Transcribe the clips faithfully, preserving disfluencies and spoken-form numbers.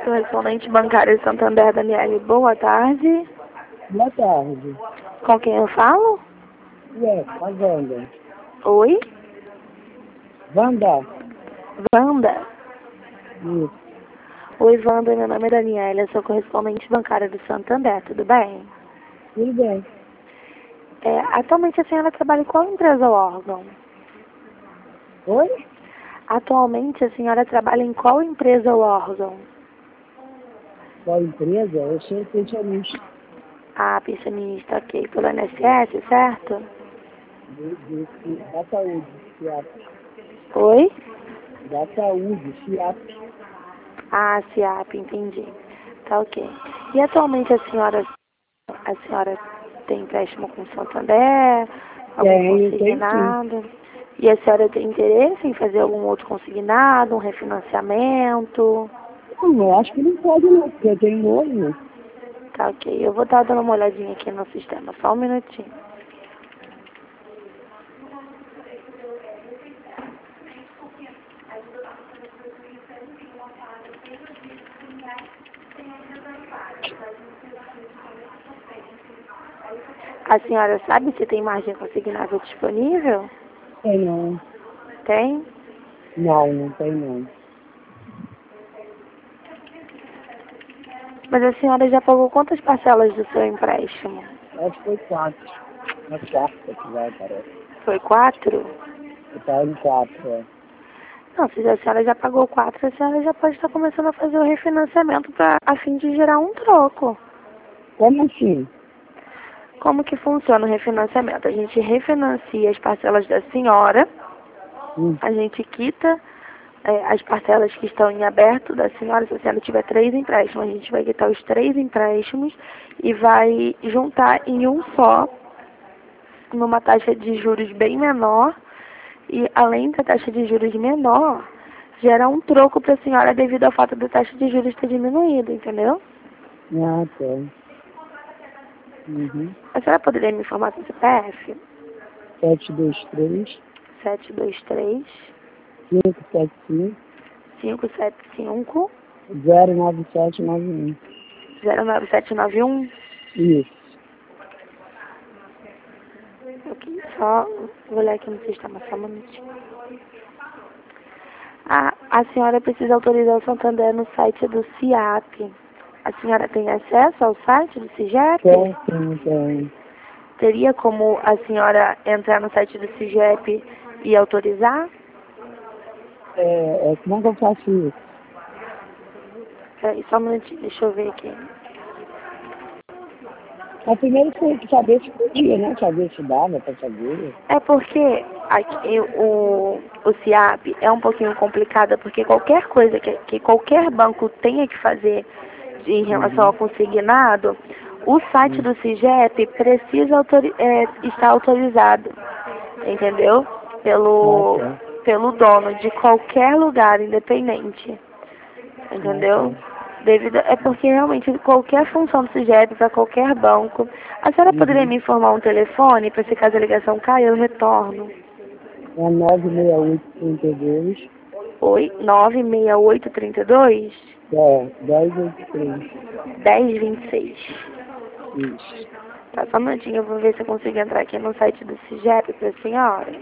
correspondente bancário Santander, Daniele. Boa tarde. Boa tarde. Com quem eu falo? É, a Wanda. Oi? Wanda. Wanda. Isso. Oi, Wanda. Meu nome é Daniela. Eu sou correspondente bancária do Santander. Tudo bem? Tudo bem. É, atualmente a senhora trabalha em qual empresa ou órgão? Oi? Atualmente a senhora trabalha em qual empresa ou órgão? Qual empresa? Eu sou pensionista. Ah, pensionista, ok. Pelo I N S S, certo? Do, do, da saúde, FIAP. Oi? Da saúde, FIAP. Ah, SIAP, entendi. Tá ok. E atualmente a senhora, a senhora tem empréstimo com o Santander? Algum Tenho, tenho sim. consignado? E a senhora tem interesse em fazer algum outro consignado, um refinanciamento? Não, eu acho que não pode não, porque eu tenho novo. Tá ok. Eu vou estar dando uma olhadinha aqui no sistema, só um minutinho. A senhora sabe se tem margem consignável disponível? Tem não. Tem? Não, não tem não. Mas a senhora já pagou quantas parcelas do seu empréstimo? Acho que foi quatro. Na quarta que vai, parece. Foi quatro? Eu tava em quatro, é. Não, se a senhora já pagou quatro, a senhora já pode estar começando a fazer o refinanciamento pra, a fim de gerar um troco. Como assim? Como que funciona o refinanciamento? A gente refinancia as parcelas da senhora, Hum. a gente quita é, as parcelas que estão em aberto da senhora. Se a senhora tiver três empréstimos, a gente vai quitar os três empréstimos e vai juntar em um só, numa taxa de juros bem menor. E além da taxa de juros menor, gera um troco para a senhora devido ao fato da taxa de juros ter diminuído, entendeu? Ah, tá. Uhum. A senhora poderia me informar seu C P F? sete dois três, sete dois três, cinco sete cinco, cinco sete cinco, zero nove sete nove um. zero nove sete nove um. Isso. Ok, só vou olhar aqui no sistema, só um minutinho. A, a senhora precisa autorizar o Santander no site do SIAP. A senhora tem acesso ao site do SIGEP? Tem, tem, tem. Teria como a senhora entrar no site do SIGEP e autorizar? É, é, como é que eu faço isso? Peraí, só um minutinho, deixa eu ver aqui. Mas primeiro tem que saber se podia, né? Saber se dava pra saber. É porque aqui, o, o SIAP é um pouquinho complicado, porque qualquer coisa que, que qualquer banco tenha que fazer de- em relação ao Uhum. consignado, o site Uhum. do SIGEP precisa autori é, estar autorizado, entendeu? Ah, Pelo, tá. pelo dono de qualquer lugar independente, Ah, entendeu? tá. Devido, é porque realmente qualquer função do SIGEP para qualquer banco. A senhora poderia Uhum. me informar um telefone para se caso a ligação caia, eu retorno? É nove seis oito, trinta e dois. Oi, nove seis oito, trinta e dois, É, dez oito três. dez vinte e seis. Isso. Tá, só um minutinho, eu vou ver se eu consigo entrar aqui no site do SIGEP para a senhora.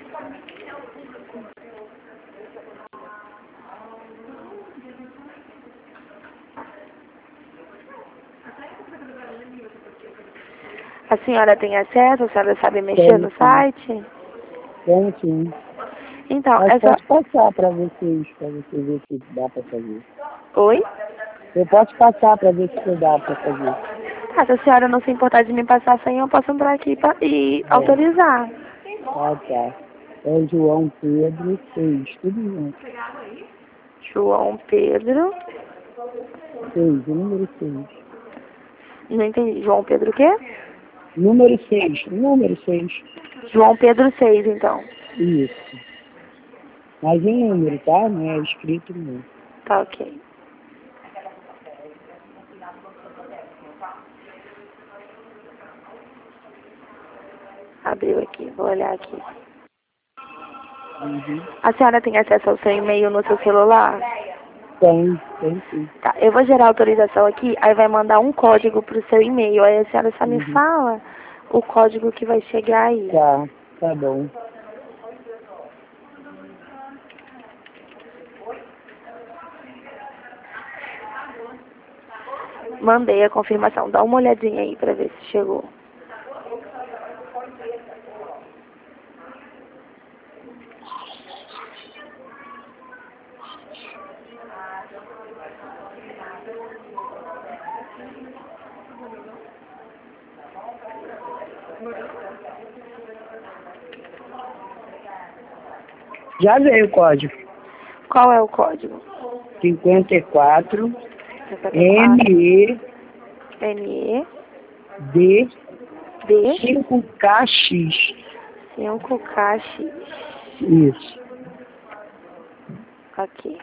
A senhora tem acesso? A senhora sabe mexer Tem no sim. site? Tem sim. Então, Mas essa... posso passar pra vocês, pra vocês verem se dá pra fazer. Oi? Eu posso passar pra ver se dá pra fazer. Ah, se a senhora não se importar de me passar a senha, eu posso entrar aqui pra... e É. autorizar. Ah, tá. É João Pedro seis, tudo junto. João Pedro... seis, número seis. Não entendi. João Pedro o quê? Número seis, número seis. João Pedro seis, então. Isso. Mas em número, tá? Não é escrito não. Tá ok. Abriu aqui, vou olhar aqui. Uhum. A senhora tem acesso ao seu e-mail no seu celular? Tem, tem sim. Tá, eu vou gerar autorização aqui, aí vai mandar um código pro seu e-mail. Aí a senhora só me Uhum. fala o código que vai chegar aí. Tá, tá bom. Mandei a confirmação. Dá uma olhadinha aí pra ver se chegou. Já veio o código. Qual é o código? cinquenta e quatro cinquenta e M quatro E N E D D cinco K X. cinco K X. Isso. Aqui.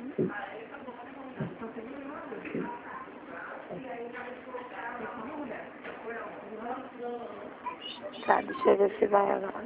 Tá, deixa eu ver se vai agora.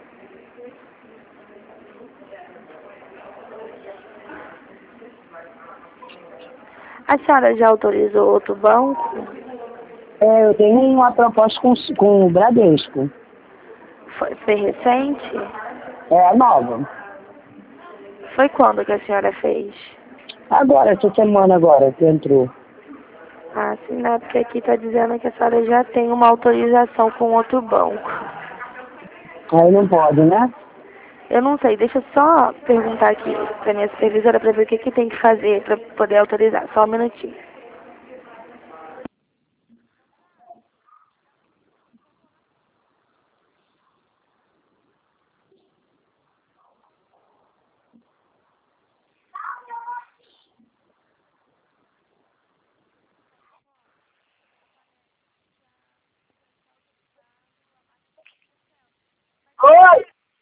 A senhora já autorizou outro banco? É, eu tenho uma proposta com, com o Bradesco. Foi, foi recente? É nova. Foi quando que a senhora fez? Agora, essa semana agora que entrou. Ah, sim, né? Porque aqui tá dizendo que a senhora já tem uma autorização com outro banco. Aí não pode, né? Eu não sei, deixa eu só perguntar aqui pra minha supervisora pra ver o que que tem que fazer pra poder autorizar. Só um minutinho. Oi!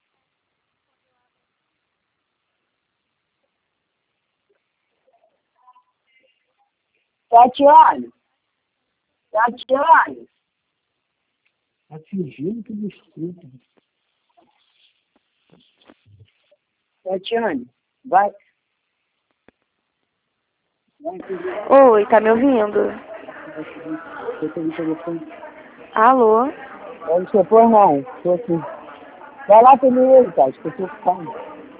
Tatiane! Tatiane! Tá fingindo que me escuta. Tatiane, vai. Vai pedir. Oi, tá me ouvindo? Vai pedir. Eu tô no telefone. Alô? Olha o seu pôr, não. Tô aqui. Vai lá primeiro, cara, que eu tô ocupado.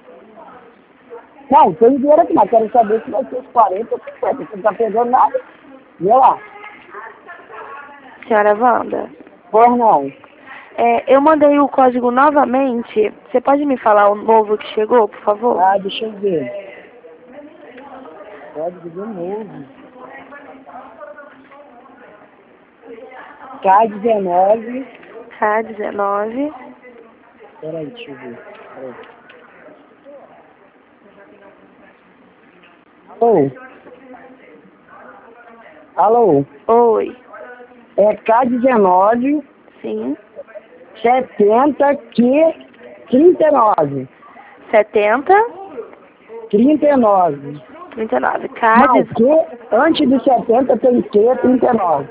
Não, tem dinheiro aqui, mas quero saber se vai ser os quarenta ou cinquenta. Você não tá pegando nada? Vê lá. Senhora Wanda? Pois não. É, eu mandei o código novamente. Você pode me falar o novo que chegou, por favor? Ah, deixa eu ver. Código de novo. K dezenove. K dezenove. Peraí, deixa eu ver. Peraí. Alô? Alô? Oi. É K dezenove, Sim. setenta Q trinta e nove. setenta, trinta e nove. trinta e nove. K Não, dezenove. Q, antes do setenta tem Q trinta e nove.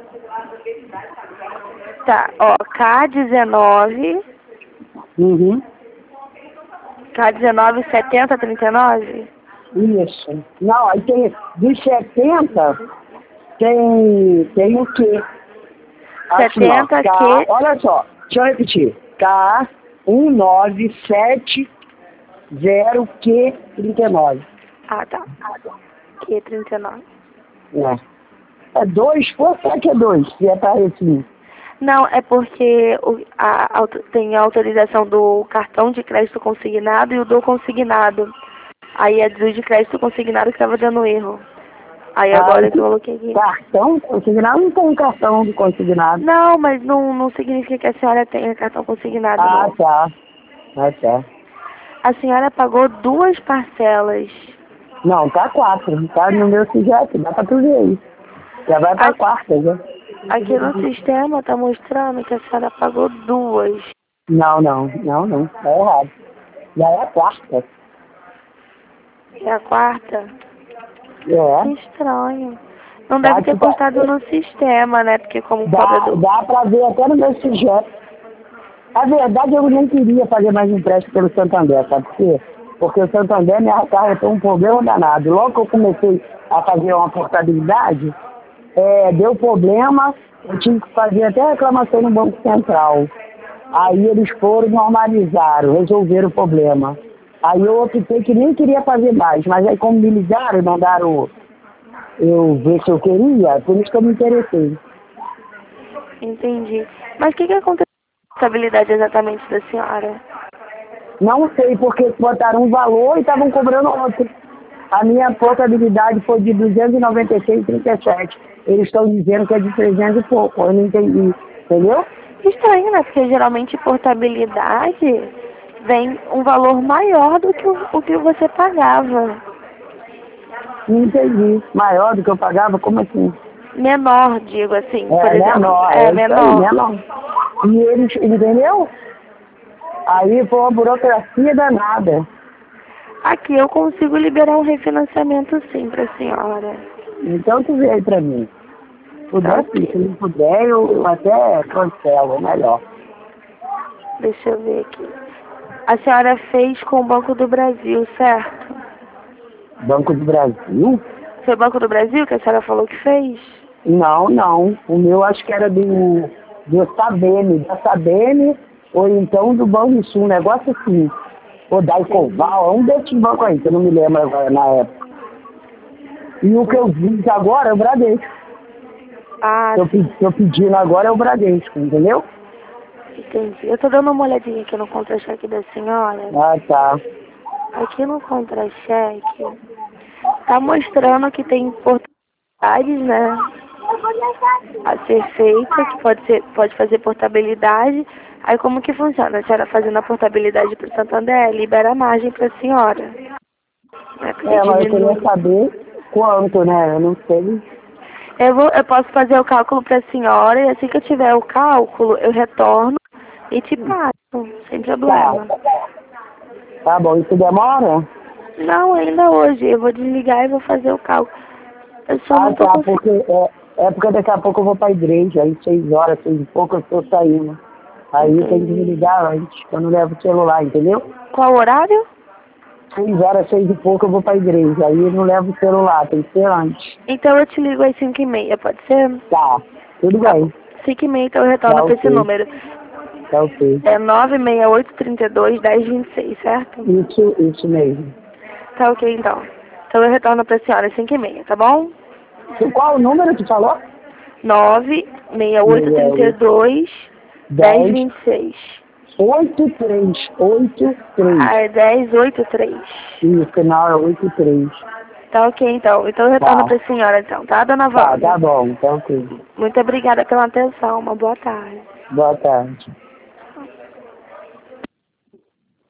Tá, ó, K dezenove. Uhum. K dezenove, setenta, trinta e nove? Isso. Não, aí tem, de setenta tem, tem o Q. Assim, ó, setenta K, Q. olha só, deixa eu repetir. K um nove sete zero Q trinta e nove. Ah, tá. Q trinta e nove. É. É dois, por que é dois? Se é pra assim. Não, é porque o, a, auto- tem a autorização do cartão de crédito consignado e o do consignado. Aí é do de crédito consignado que tava dando erro. Aí agora que eu coloquei aqui. Cartão consignado? Não tem cartão de consignado. Não, mas não, não significa que a senhora tenha cartão consignado, Ah, não. tá. Ah, tá. A senhora pagou duas parcelas. Não, tá quatro. Tá no meu sujeito, dá pra tu ver aí. Já vai pra A- quarta, já. Aqui no sistema tá mostrando que a senhora pagou duas. Não, não, não, não. Tá errado. Já é a quarta. É a quarta? Que É. estranho. Não Dá, deve ter que tá- constado no sistema, né? Porque como cobra dá, do... dá pra ver até no meu sujeito. A verdade, eu nem queria fazer mais empréstimo pelo Santander, sabe por quê? porque o Santander me acarretou um problema danado. Logo que eu comecei a fazer uma portabilidade, é, deu problema, eu tive que fazer até reclamação no Banco Central. Aí eles foram, normalizaram, resolveram o problema. Aí eu optei que nem queria fazer mais, mas aí como me ligaram e mandaram eu ver se eu queria, por isso que eu me interessei. Entendi. Mas o que, que aconteceu com a estabilidade exatamente da senhora? Não sei, porque botaram um valor e estavam cobrando outro. A minha portabilidade foi de duzentos e noventa e seis vírgula trinta e sete. Eles estão dizendo que é de trezentos e pouco, eu não entendi, entendeu? Estranho, né? Porque geralmente portabilidade vem um valor maior do que o, o que você pagava. Não entendi. Maior do que eu pagava? Como assim? Menor, digo assim, É, por exemplo. menor, É, é isso aí, menor. menor. E eles, entendeu? Aí foi uma burocracia danada. Aqui eu consigo liberar um refinanciamento sim pra senhora. Então tu vê aí pra mim. Se puder, sim. Ok. Se não puder, eu, eu até cancelo, é melhor. Deixa eu ver aqui. A senhora fez com o Banco do Brasil, certo? Banco do Brasil? Foi o Banco do Brasil que a senhora falou que fez? Não, não. O meu acho que era do, do Sabem, da Sabem, ou então do Banco Sul, um negócio assim. Ou da Ecoval, é um desses bancos aí, que eu não me lembro agora na época. E o que eu fiz agora é o Bradesco. Ah, Eu, sim. eu pedindo agora é o Bradesco, entendeu? Entendi. Eu tô dando uma olhadinha aqui no contra-cheque da senhora. Ah, tá. Aqui no contra-cheque, tá mostrando que tem portabilidades, né? A ser feita, que pode, ser, pode fazer portabilidade. Aí como que funciona? A senhora fazendo a portabilidade para o Santander, libera a margem para a senhora. Né? Porque É, mas eu diminui. queria saber quanto, né? Eu não sei. Eu, vou, eu posso fazer o cálculo para a senhora e assim que eu tiver o cálculo, eu retorno e te passo, sem problema. Tá. Tá bom. Isso demora? Não, ainda hoje. Eu vou desligar e vou fazer o cálculo. Eu só Ah, não tô tá. conseguindo. Porque é, é porque daqui a pouco eu vou pra igreja. Aí seis horas, seis e pouco eu estou saindo. Aí tem que me Entendi. ligar antes, que eu não levo o celular, entendeu? Qual horário? Seis horas, seis e pouco eu vou pra igreja. Aí eu não levo o celular, tem que ser antes. Então eu te ligo às cinco e meia, pode ser? Tá. Tudo Tá bom. bem. cinco e meia, então eu Tá retorno para esse ok. número. Tá ok. É nove seis oito, três dois, um zero dois seis, certo? Isso, isso mesmo. Tá ok, então. Então eu retorno pra senhora às cinco e meia, tá bom? E qual o número que falou? nove seis oito, três dois, um zero dez, dois seis. oito três, oito três. Ah, é dez oito três. E o final é oito três. Tá ok, então. Então eu retorno Tá, pra senhora, então, tá, dona tá, tá Wanda? bom, tá ok. Muito obrigada pela atenção. Uma boa tarde. Boa tarde.